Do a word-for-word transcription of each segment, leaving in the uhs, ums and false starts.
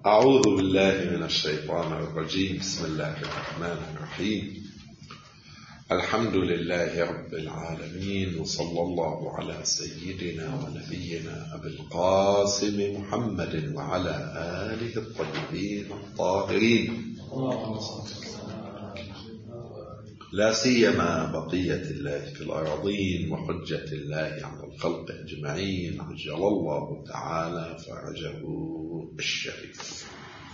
أعوذ بالله من الشيطان الرجيم. بسم الله الرحمن الرحيم. الحمد لله رب العالمين، وصلى الله على سيدنا ونبينا أبي القاسم محمد وعلى آله الطيبين الطاهرين، لا سيما بقية الله في الأراضين وحجة الله على الخلق أجمعين، عجل الله تعالى فرجه الشريف.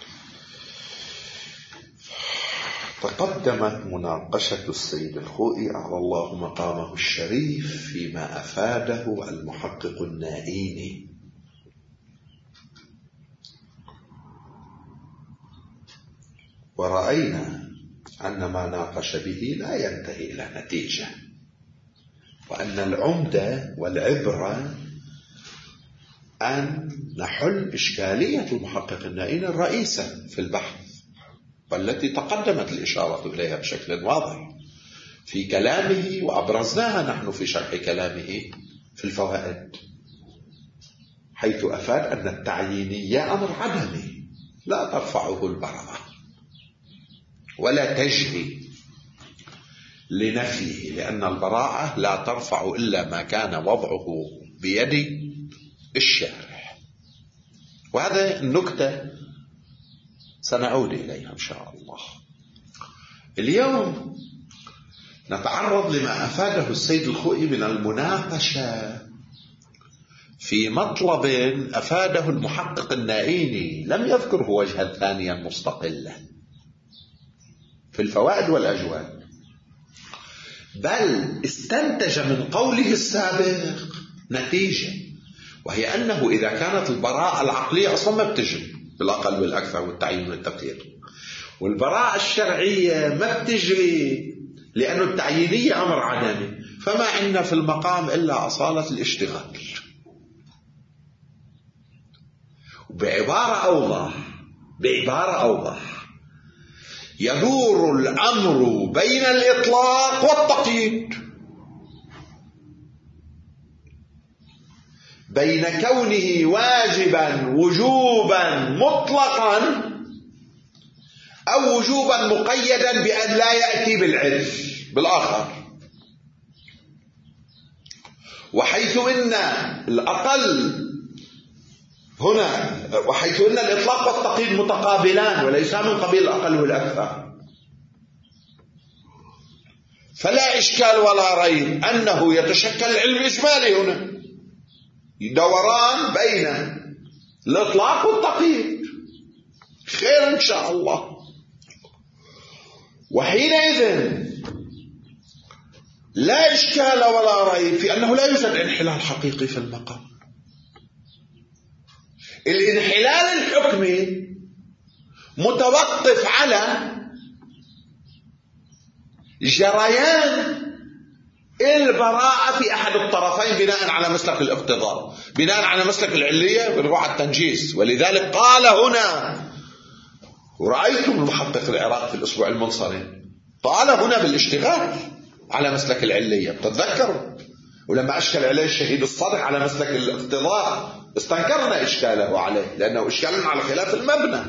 تقدمت مناقشة السيد الخوئي على الله مقامه الشريف فيما أفاده المحقق النائيني، ورأينا أن ما ناقش به لا ينتهي إلى نتيجة، وأن العمدة والعبرة أن نحل إشكالية المحقق النائيني الرئيسة في البحث، والتي تقدمت الإشارة إليها بشكل واضح في كلامه، وأبرزناها نحن في شرح كلامه في الفوائد، حيث أفاد أن التعيينية أمر عدمي لا ترفعه البراءة ولا تجري لنفيه، لأن البراءة لا ترفع إلا ما كان وضعه بيد الشارع. وهذا النكتة سنعود إليها إن شاء الله. اليوم نتعرض لما أفاده السيد الخوئي من المناقشة في مطلب أفاده المحقق النائيني، لم يذكره وجها ثانيا مستقلا في الفوائد والأجوال، بل استنتج من قوله السابق نتيجة، وهي أنه إذا كانت البراءة العقلية أصلا ما بتجري بالأقل والأكثر والتعيين والتقدير، والبراءة الشرعية ما بتجري لأن التعيينية أمر عدمي، فما عندنا في المقام إلا أصالة الاشتغال. بعبارة أوضح بعبارة أوضح يدور الأمر بين الإطلاق والتقييد، بين كونه واجبا وجوبا مطلقا أو وجوبا مقيدا بأن لا يأتي بالعرف بالآخر، وحيث إن الأقل هنا وحيث إن الإطلاق والتقييد متقابلان وليس من قبيل الأقل والأكثر، فلا إشكال ولا ريب أنه يتشكل العلم الإجمالي هنا دوران بين الإطلاق والتقييد، خير إن شاء الله. وحينئذ لا إشكال ولا ريب في أنه لا يوجد انحلال حقيقي في المقام. الانحلال الحكمي متوقف على جريان البراءة في أحد الطرفين بناء على مسلك الاقتضاء، بناء على مسلك العلية ونروح على التنجيز. ولذلك قال هنا، ورأيتم المحقق العراقي في الأسبوع المنصرم قال هنا بالاشتغال على مسلك العلية، بتتذكروا؟ ولما أشكل عليه الشهيد الصادق على مسلك الاقتضاء استنكرنا إشكاله عليه لأنه إشكال على خلاف المبنى.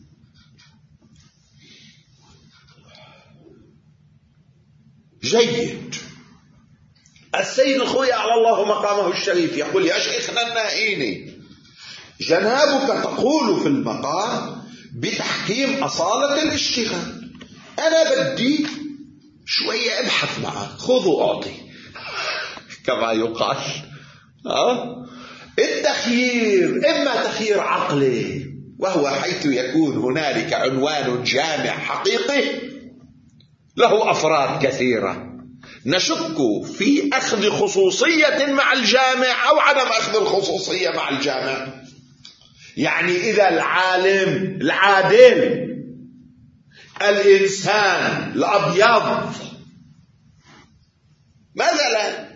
جيد. السيد الخوئي على الله مقامه الشريف يقول: يا شيخنا النائيني، جنابك تقول في المقام بتحكيم أصالة الاشتغال، أنا بدي شوية ابحث معك، خذ وأعطي كما يقال. أه؟ التخيير إما تخيير عقلي، وهو حيث يكون هنالك عنوان جامع حقيقي له أفراد كثيرة، نشك في أخذ خصوصية مع الجامع أو عدم أخذ الخصوصية مع الجامع. يعني إذا العالم العادل الإنسان الأبيض مثلا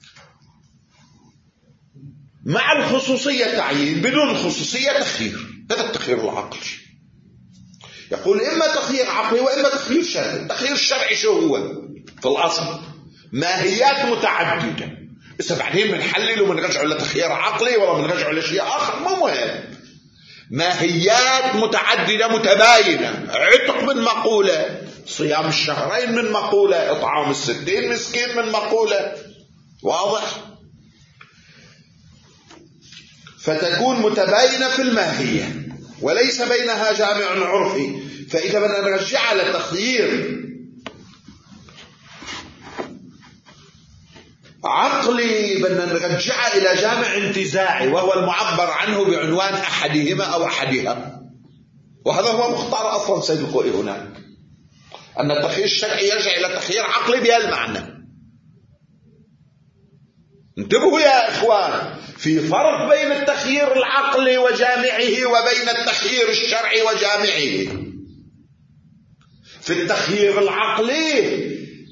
مع الخصوصية تعيين، بدون الخصوصية تخيير، هذا التخيير العقلي. يقول إما تخيير عقلي وإما تخيير شرعي. التخيير الشرعي شو هو في الأصل؟ ماهيات متعددة، بس بعدين بنحلل وبنرجعه لتخيير عقلي ولا بنرجعه لشيء آخر، مو مهم. ماهيات متعددة متباينة، عتق من مقولة، صيام الشهرين من مقولة، إطعام الستين مسكين من مقولة. واضح؟ فتكون متباينة في الماهية وليس بينها جامع عرفي. فإذا بدنا نرجعها لتخيير عقلي بدنا نرجعها إلى جامع انتزاعي، وهو المعبر عنه بعنوان أحدهما أو أحدها. وهذا هو مختار أصلا سيد الخوئي هناك، أن التخيير الشرعي يرجع إلى تخيير عقلي بهالمعنى. انتبهوا يا إخوان، في فرق بين التخيير العقلي وجامعه وبين التخيير الشرعي وجامعه. في التخيير العقلي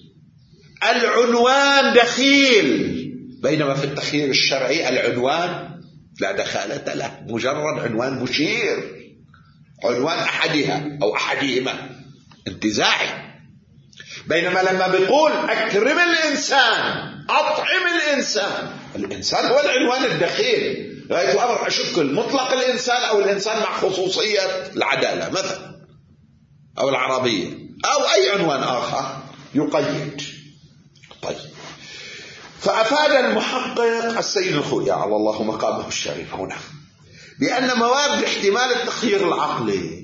العنوان دخيل، بينما في التخيير الشرعي العنوان لا دخالة له، مجرد عنوان مشير، عنوان أحدها أو أحدهما انتزاعي. بينما لما بيقول أكرم الإنسان، أطعم الإنسان، الإنسان هو العنوان الدخيل، غاية الأمر أشكل مطلق الإنسان أو الإنسان مع خصوصية العدالة مثلا أو العربية أو أي عنوان آخر يقيد. طيب، فأفاد المحقق السيد الخوئي على الله مقامه الشريف هنا بأن موارد احتمال التخيير العقلي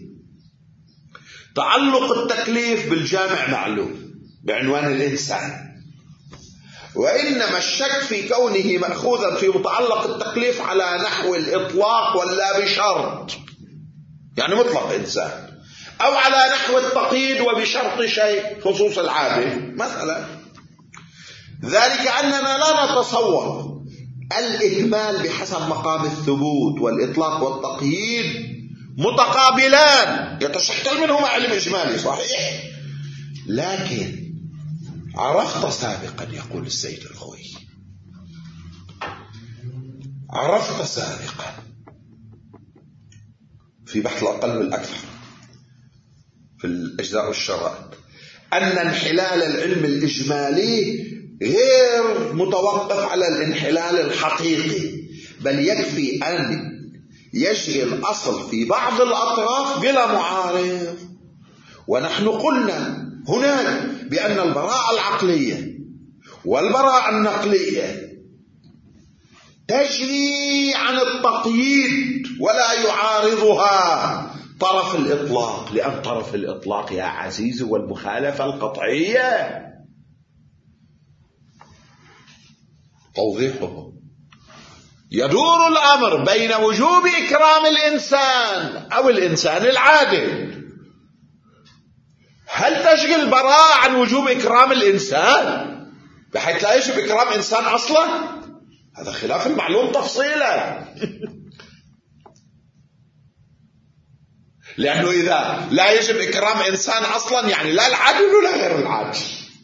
تعلق التكليف بالجامع معلوم بعنوان الإنسان، وإنما الشك في كونه مأخوذا في متعلق التكليف على نحو الإطلاق ولا بشرط، يعني مطلق إنسان، أو على نحو التقييد وبشرط شيء خصوص العادة مثلا. ذلك أننا لا نتصور الإهمال بحسب مقام الثبوت والإطلاق والتقييد متقابلان يتشكل منهما علم إجمالي صحيح، لكن عرفت سابقا يقول السيد الخوئي، عرفت سابقا في بحث الأقل والأكثر في الأجزاء والشرائط أن انحلال العلم الإجمالي غير متوقف على الانحلال الحقيقي، بل يكفي أن يجري الأصل في بعض الأطراف بلا معارض. ونحن قلنا هناك بأن البراءة العقلية والبراءة النقلية تجري عن التقييد ولا يعارضها طرف الإطلاق، لأن طرف الإطلاق يا عزيزي والمخالفة القطعية. توضيحه يدور الأمر بين وجوب إكرام الإنسان أو الإنسان العادل. هل تشغل البراءة عن وجوب إكرام الإنسان بحيث لا يجب إكرام إنسان أصلا؟ هذا خلاف المعلوم تفصيلا. لأنه إذا لا يجب إكرام إنسان أصلا يعني لا العادل ولا غير العادل.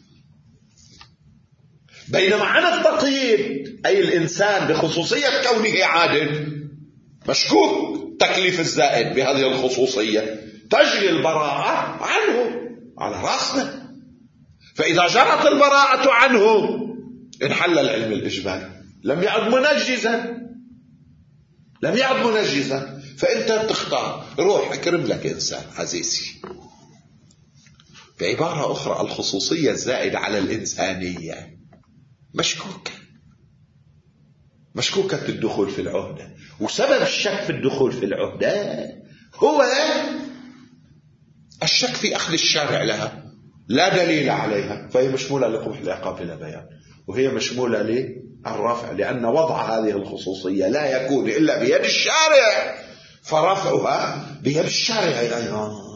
بينما عن التقييد أي الإنسان بخصوصية كونه عادل مشكوك تكليف الزائد بهذه الخصوصية، تجري البراءة عنه على رأسنا. فإذا جرت البراءة عنه انحل العلم الإجمالي، لم يعد منجزا، لم يعد منجزا. فأنت تختار روح أكرم لك إنسان عزيزي. بعبارة أخرى الخصوصية الزائدة على الإنسانية مشكوكة، مشكوكة الدخول في العهدة. وسبب الشك في الدخول في العهدة هو الشك في أخذ الشارع لها، لا دليل عليها، فهي مشمولة لقبح العقاب بلا بيان، وهي مشمولة للرفع، لأن وضع هذه الخصوصية لا يكون إلا بيد الشارع، فرفعها بيد الشارع أيضا.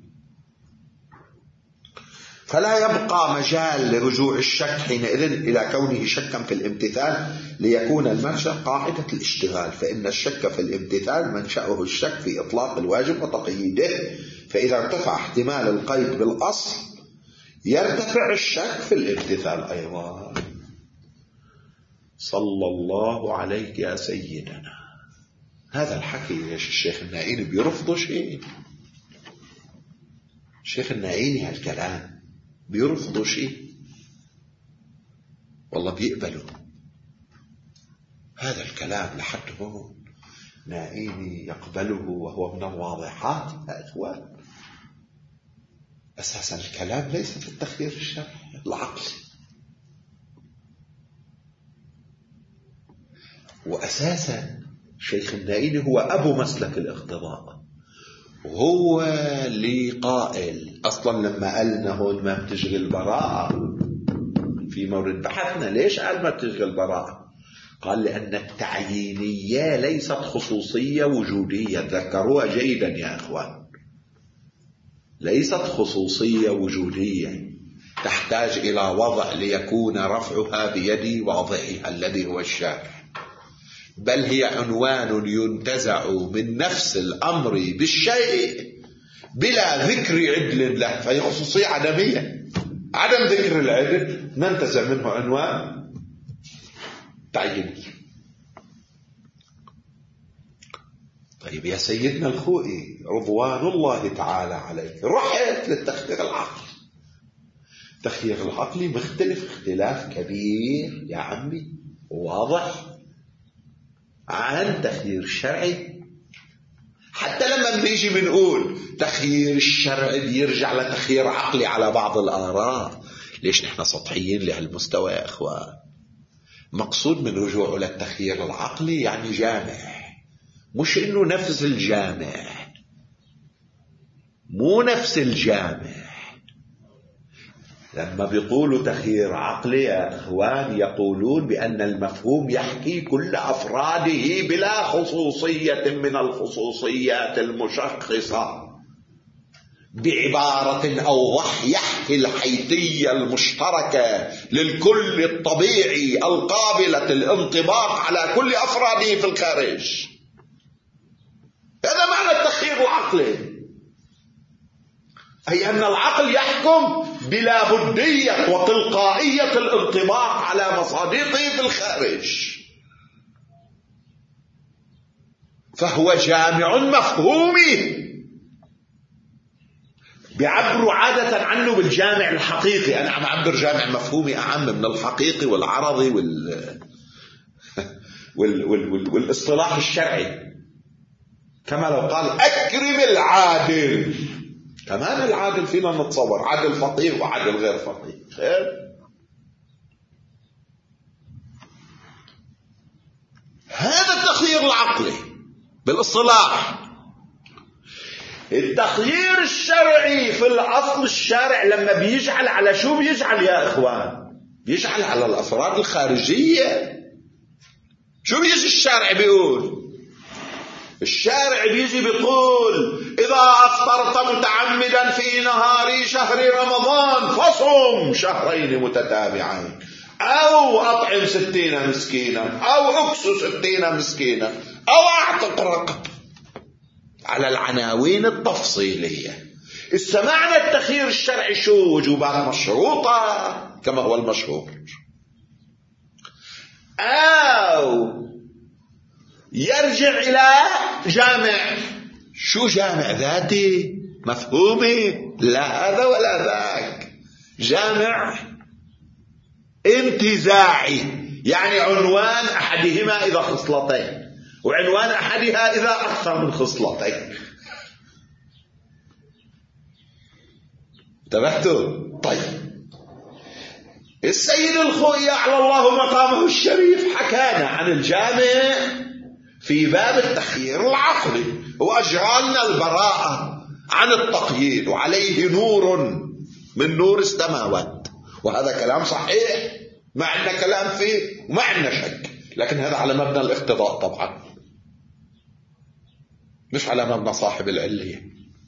فلا يبقى مجال لرجوع الشك حينئذ إلى كونه شكا في الامتثال ليكون المنشأ قاعدة الاشتغال، فإن الشك في الامتثال منشأه الشك في إطلاق الواجب وتقييده. فإذا ارتفع احتمال القيد بالأصل يرتفع الشك في الامتثال أيضا. صلى الله عليك يا سيدنا. هذا الحكي يا الشيخ النائيني بيرفضوا شيء؟ الشيخ النائيني هالكلام بيرفضوا شيء؟ والله بيقبلوا هذا الكلام لحد هون. نائيني يقبله وهو من الواضحات يا إخوان. أساسا الكلام ليس في التخيير الشرعي العقلي، وأساسا الشيخ النائيني هو أبو مسلك الاقتضاء، وهو اللي قائل أصلا لما قالنا هون ما بتشغل البراءة في مورد بحثنا. ليش قال ما بتشغل البراءة؟ قال لأن التعيينية ليست خصوصية وجودية. ذكروها جيدا يا أخوان، ليست خصوصية وجودية تحتاج إلى وضع ليكون رفعها بيد واضعها الذي هو الشارع، بل هي عنوان ينتزع من نفس الأمر بالشيء بلا ذكر عدل له، فهي خصوصية عدمية. عدم ذكر العدل ننتزع منه عنوان تعييني. طيب يا سيدنا الخوئي رضوان الله تعالى عليه، رحت للتخيير العقلي. التخيير العقلي مختلف اختلاف كبير يا عمي واضح عن تخيير الشرعي. حتى لما بنيجي بنقول تخيير الشرعي بيرجع لتخيير عقلي على بعض الآراء. ليش نحن سطحيين لهالمستوى يا إخوان؟ مقصود من رجوعه للتخيير العقلي يعني جامع، مش إنه نفس الجامع، مو نفس الجامع. لما بيقولوا تخيير عقلي يا إخوان يقولون بأن المفهوم يحكي كل أفراده بلا خصوصية من الخصوصيات المشخصة. بعبارة أوضح يحكي الحيثية المشتركة للكل الطبيعي القابلة الانطباق على كل أفراده في الخارج. هذا معنى التخيير العقلي، أي أن العقل يحكم بلا بدية وتلقائية الانطباق على مصادقه في الخارج، فهو جامع مفهومي. بيعبروا عادة عنه بالجامع الحقيقي. أنا عم أعبر جامع مفهومي أعم من الحقيقي والعرضي وال... وال... وال... وال... والاصطلاح الشرعي. كما لو قال أكرم العادل، كمان العادل فينا نتصور عادل فقير وعادل غير فقير. هذا التخيير العقلي بالاصطلاح. التخيير الشرعي في الأصل الشارع لما بيجعل على شو بيجعل يا إخوان؟ بيجعل على الأفراد الخارجية. شو بيجي الشارع بيقول؟ الشارع بيجي بيقول إذا أفطرت متعمدا في نهار شهر رمضان فصم شهرين متتابعين، أو أطعم ستين مسكينا، أو أكسو ستين مسكينا، أو أعتق رقبة، على العناوين التفصيلية. استمعنا التخيير الشرعي شو؟ وجوبات مشروطة كما هو المشهور، أو يرجع إلى جامع. شو جامع؟ ذاتي مفهومي؟ لا هذا ولا ذاك. جامع انتزاعي، يعني عنوان أحدهما إذا خصلتين، وعنوان أحدها إذا أكثر من خصلتين. انتبهتوا؟ طيب السيد الخوئي أعلى الله مقامه الشريف حكانا عن الجامع في باب التخيير العقلي، وأجعلنا البراءة عن التقييد، وعليه نور من نور السماوات. وهذا كلام صحيح، ما عندنا كلام فيه وما عندنا شك، لكن هذا على مبنى الاقتضاء طبعا، مش على مبنى صاحب العلية.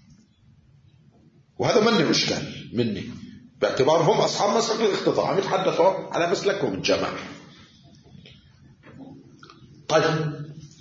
وهذا مني مشكل مني، باعتبارهم أصحاب مسلك الاقتضاء، عم يتحدثوا على مسلكهم الجماعة. طيب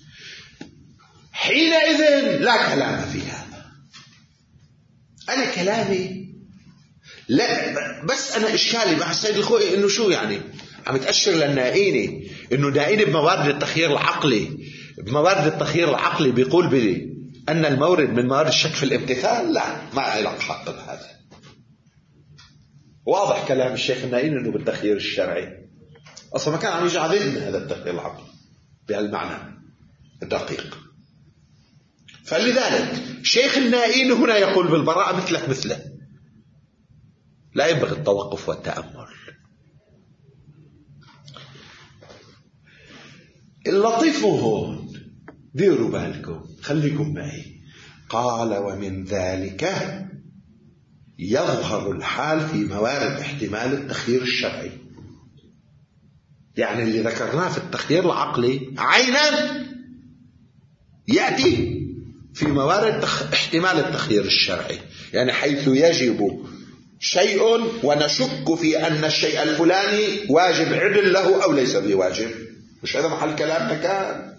حينئذ لا كلام في هذا. أنا كلامي لا، بس أنا إشكالي مع السيد الخوئي إنه شو يعني عم تأشر للنائيني إنه نائيني بموارد التخيير العقلي، بموارد التخيير العقلي بيقول بلي أن المورد من موارد الشك في الامتثال. لا، ما علاقة حق هذا. واضح كلام الشيخ النائيني إنه بالتخيير الشرعي أصلا ما كان عم يجي على ذهن هذا التخيير العقلي بهالمعنى الدقيق. فلذلك شيخ النائين هنا يقول بالبراءة مثلك مثله، لا ينبغي التوقف والتأمل. اللطيف هون، ديروا بالكم، خليكم معي. قال ومن ذلك يظهر الحال في موارد احتمال التخيير الشرعي، يعني اللي ذكرناه في التخيير العقلي عينا يأتي في موارد احتمال التخيير الشرعي، يعني حيث يجب شيء ونشك في أن الشيء الفلاني واجب عدل له أو ليس بواجب، مش هذا محل كلامنا كان؟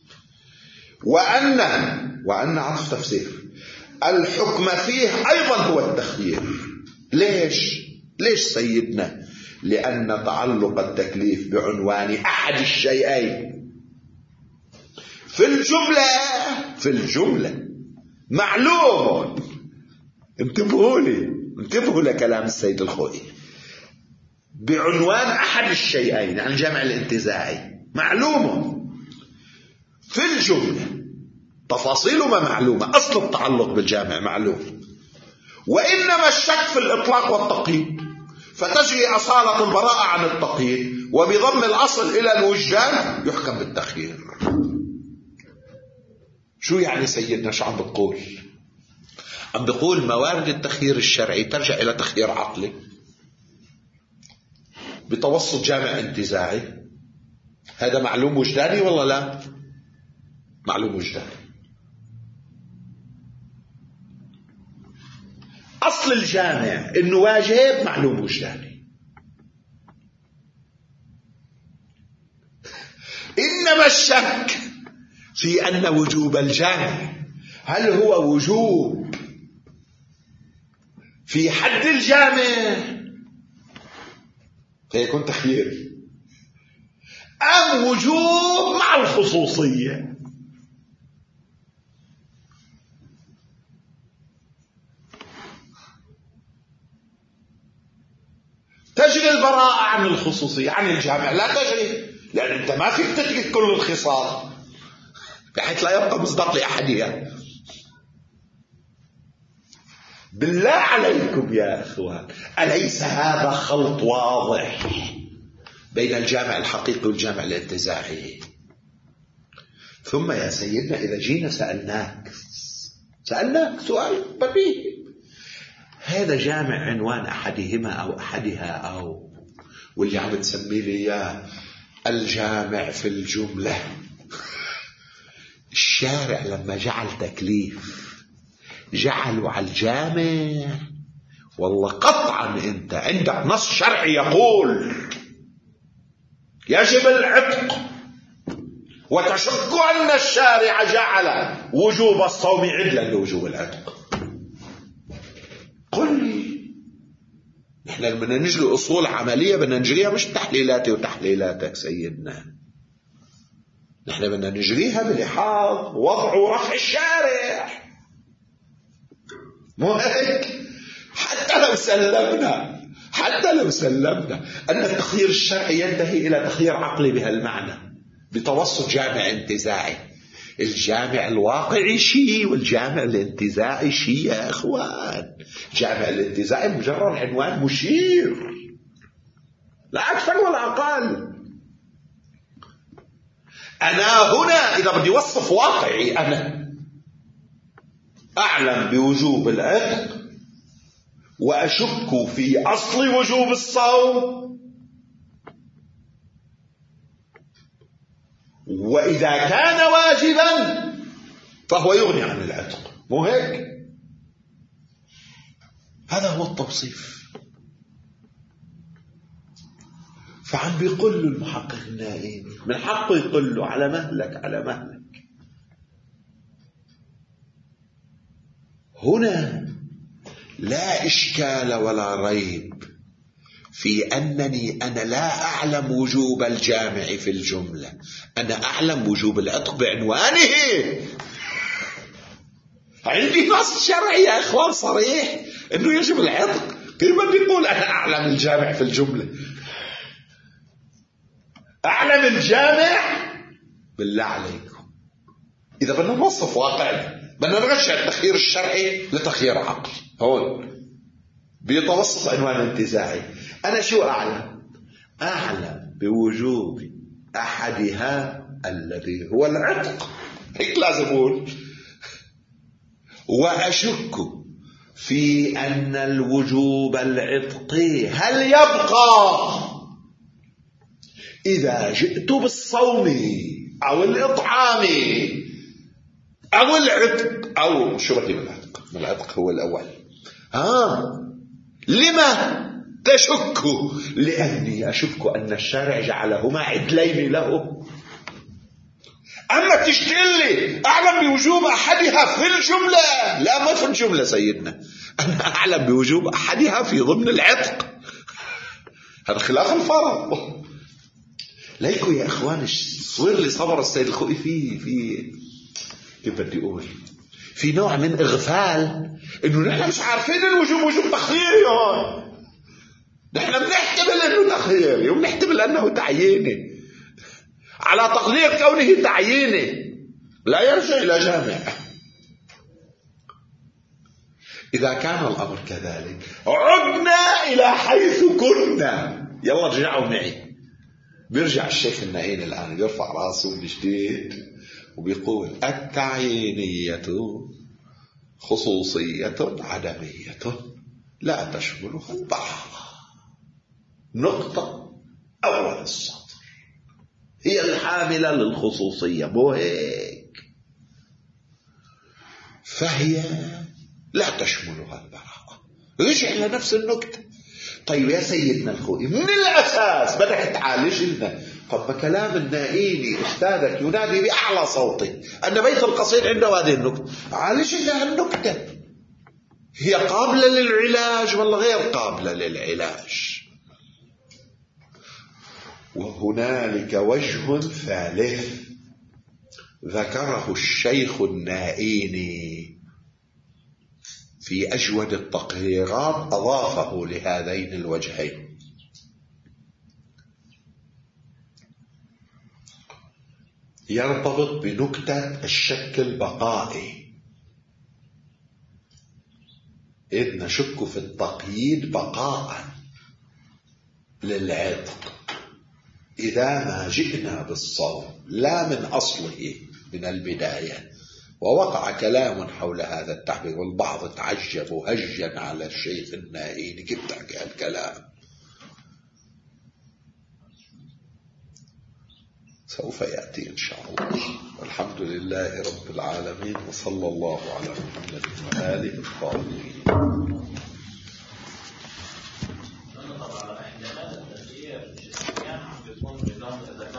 وأن وأن عطف تفسير الحكم فيه أيضا هو التخيير. ليش؟ ليش سيدنا؟ لأن تعلق التكليف بعنوان أحد الشيئين في الجملة في الجملة معلوم. انتبهوا لي، انتبهوا لكلام السيد الخوئي. بعنوان أحد الشيئين عن الجامع الانتزاعي معلوم في الجملة، تفاصيله ما معلومة، أصل التعلق بالجامع معلوم، وإنما الشك في الإطلاق والتقييد، فتجري أصالة البراءة عن التقييد، وبضم الأصل إلى الوجدان يحكم بالتخيير. شو يعني سيدنا؟ شو عم بتقول؟ عم بقول موارد التخيير الشرعي ترجع إلى تخيير عقلي بتوسط جامع انتزاعي. هذا معلوم وجداني ولا لا؟ معلوم وجداني. أصل الجامع إنه واجب، معلوم وجداني. إنما الشك في أن وجوب الجامع هل هو وجوب في حد الجامع فيكون تخيير، أم وجوب مع الخصوصية. تجري البراءة عن الخصوصية، عن الجامع لا تجري، لأن أنت ما فيك تترك كل الخصال بحيث لا يبقى مصداق لأحدها. بالله عليكم يا أخوان، أليس هذا خلط واضح بين الجامع الحقيقي والجامع الانتزاعي؟ ثم يا سيدنا إذا جينا سألناك سألناك سؤال بديهي، هذا جامع عنوان أحدهما أو أحدها، أو واللي عم تسمي لي إياه الجامع في الجملة. الشارع لما جعل تكليف جعلوا على الجامع، والله قطعا انت عندك نص شرعي يقول يجب العتق، وتشك أن الشارع جعل وجوب الصوم عدلا لوجوب العتق. قل لي، نحن بدنا نجري أصول عملية بدنا نجريها، مش تحليلاتي وتحليلاتك سيدنا، نحن بدنا نجريها بلحاظ وضع ورفع الشارع، مو هيك؟ حتى لو سلمنا حتى لو سلمنا أن التخيير الشرعي ينتهي إلى تخيير عقلي بهالمعنى بتوسط جامع انتزاعي، الجامع الواقعي شيء والجامع الانتزاعي شيء يا أخوان. الجامع الانتزاعي مجرد عنوان مشير لا أكثر ولا أقل. أنا هنا إذا بدي وصف واقعي، أنا أعلم بوجوب العتق وأشك في أصل وجوب الصوم، وإذا كان واجبا فهو يغني عن العتق، مو هيك؟ هذا هو التوصيف. فعم بيقول له المحقق النائين من حقه يقول له على مهلك على مهلك. هنا لا إشكال ولا ريب في أنني أنا لا أعلم وجوب الجامع في الجملة، أنا أعلم وجوب العتق بعنوانه. عندي نص شرعي يا إخوان صريح أنه يجب العتق، كيف بدي أقول أنا أعلم الجامع في الجملة؟ أعلم الجامع بالله عليكم إذا بدنا نوصف واقعنا بدنا نرجع التخيير الشرعي لتخيير عقل. هون بيتوسط عنوان انتزاعي. أنا شو أعلم؟ أعلم بوجوب أحدها الذي هو العتق، هيك لازم أقول. وأشك في أن الوجوب العتقي هل يبقى إذا جئت بالصوم أو الإطعام أو العتق أو شو بدي بالعتق؟ العتق هو الأول. آه لما تشك؟ لأني أشك أن الشارع جعلهما عدلين له. أما تشتغل لي أعلم بوجوب أحدها في الجملة، لا ما في الجملة سيدنا، أنا أعلم بوجوب أحدها في ضمن العتق، هذا خلاف الفرض. ليكو يا إخوان صير لي صبر السيد الخوئي في في كيف بدي أقول في نوع من إغفال، إنه نحن مش عارفين الوجوب وجوب تخييري. هون نحن بنحتمل إنه تخييري وبنحتمل أنه تعييني على تقدير كونه تعييني لا يرجع إلى جامع. إذا كان الأمر كذلك عدنا إلى حيث كنا. يلا ارجعوا معي. بيرجع الشيخ النائين الآن بيرفع راسه من جديد وبيقول التعيينية خصوصية عدمية لا تشملها البعض. نقطة أول السطر هي الحاملة للخصوصية، مو هيك؟ فهي لا تشملها البراءة. رجع إلى نفس النكتة. طيب يا سيدنا الخوئي من الأساس بدك تعالج لنا. طب كلام النائيني أستاذك ينادي بأعلى صوته أن بيت القصيد عنده هذه النكتة، عالج لنا النكتة. هي قابلة للعلاج ولا غير قابلة للعلاج؟ وهنالك وجه ثالث ذكره الشيخ النائيني في أجود التقريرات، أضافه لهذين الوجهين. يرتبط بنكتة الشك البقائي، إذ نشك في التقييد بقاء للعتق إذا ما جئنا بالصوم لا من أصله من البداية. ووقع كلام حول هذا التعبير والبعض تعجب هجا على الشيخ النائيني كيف تحكي هالكلام. سوف يأتي إن شاء الله. والحمد لله رب العالمين، وصلى الله على محمد وآله الطاهرين. طبعا احتمال التغيير بيكون بنظام